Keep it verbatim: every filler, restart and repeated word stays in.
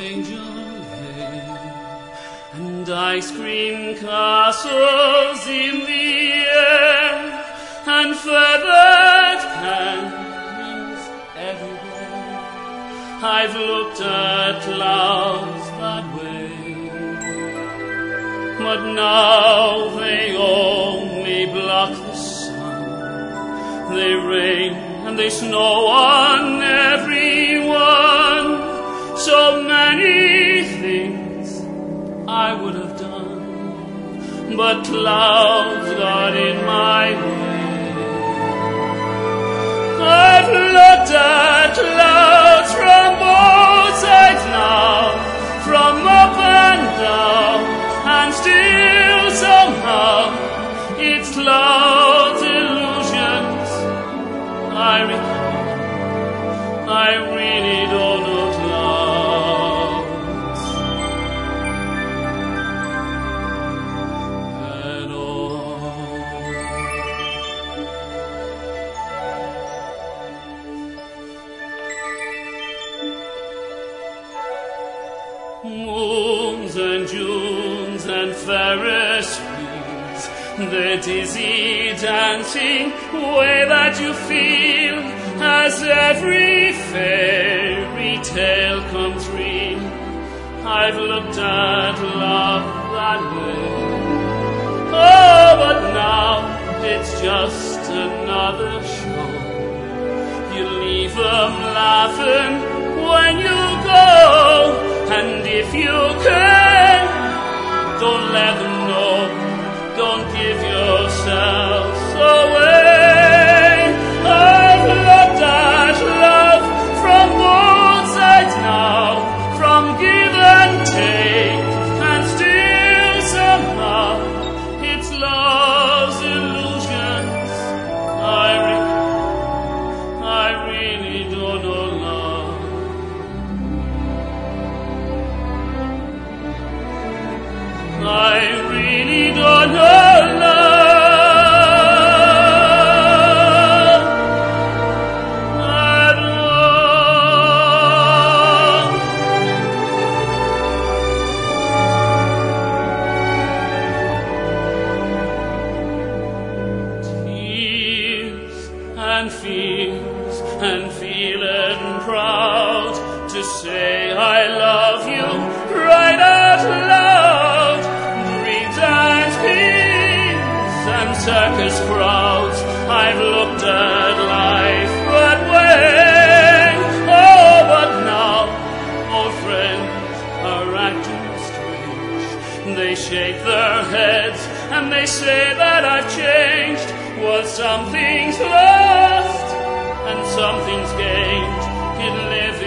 angel hail, and ice cream castles in the air, and feathered canyons everywhere. I've looked at clouds that way, but now they only block the sun. They rain and they snow on everyone. So many things I would have done, but clouds got in my way. I've looked at clouds from both sides now, from up and down, and still somehow it's clouds illusions I recall. I really don't know clouds at all. Moons and Junes and Ferris wheels, the dizzy dancing way that you feel as every fairy tale comes real. I've looked at love that way. Oh, but now it's just another show. You leave them laughing when you go, and if you can, don't let them know. Don't give yourselves away. I've looked at love from both sides now, from give and take, and still somehow it's love's illusions I recall. I really don't know love. I really don't know love. And feels and feeling proud to say I love you right out loud. Dreams and peace and circus crowds, I've looked at life that way. Oh, but now old friends are acting strange. They shake their heads and they say that I've changed. Well, something's lost and something's gained in living